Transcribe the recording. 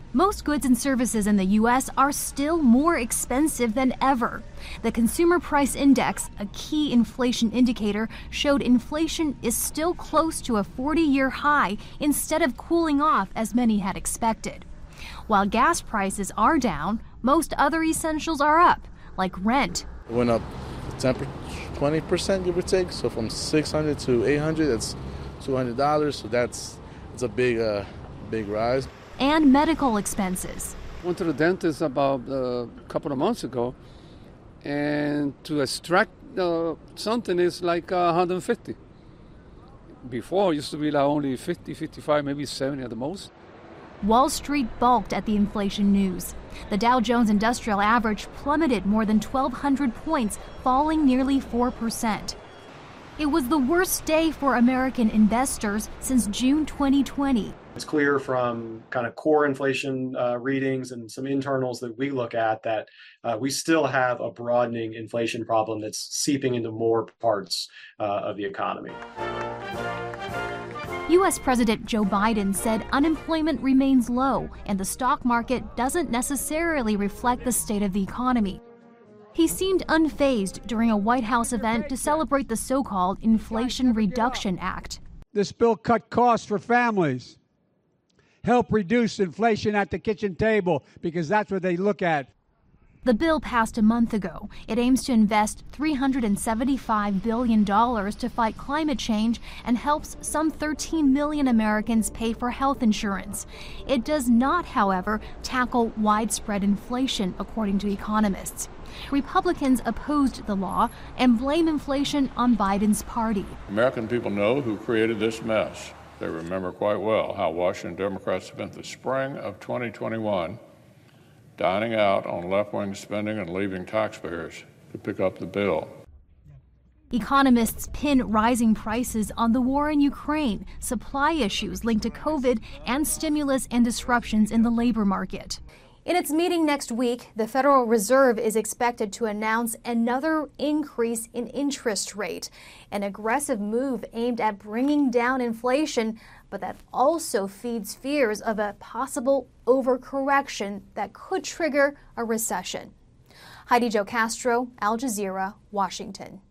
Most goods and services in the U.S. are still more expensive than ever. The Consumer Price Index, a key inflation indicator, showed inflation is still close to a 40-year high instead of cooling off as many had expected. While gas prices are down, most other essentials are up, like rent. It went up 20%, give or take. So from $600 to $800, that's $200. So it's a big rise. And medical expenses. Went to the dentist about a couple of months ago, and to extract something is like $150. Before, it used to be like only $50, $55, maybe $70 at the most. Wall Street balked at the inflation news. The Dow Jones Industrial Average plummeted more than 1,200 points, falling nearly 4%. It was the worst day for American investors since June 2020. It's clear from kind of core inflation readings and some internals that we look at that we still have a broadening inflation problem that's seeping into more parts of the economy. U.S. President Joe Biden said unemployment remains low and the stock market doesn't necessarily reflect the state of the economy. He seemed unfazed during a White House event to celebrate the so-called Inflation Reduction Act. This bill cut costs for families, help reduce inflation at the kitchen table, because that's what they look at. The bill passed a month ago. It aims to invest $375 billion to fight climate change and helps some 13 million Americans pay for health insurance. It does not, however, tackle widespread inflation, according to economists. Republicans opposed the law and blame inflation on Biden's party. American people know who created this mess. They remember quite well how Washington Democrats spent the spring of 2021 dining out on left-wing spending and leaving taxpayers to pick up the bill. Economists pin rising prices on the war in Ukraine, supply issues linked to COVID, and stimulus and disruptions in the labor market. In its meeting next week, the Federal Reserve is expected to announce another increase in interest rate, an aggressive move aimed at bringing down inflation, but that also feeds fears of a possible overcorrection that could trigger a recession. Heidi Jo Castro, Al Jazeera, Washington.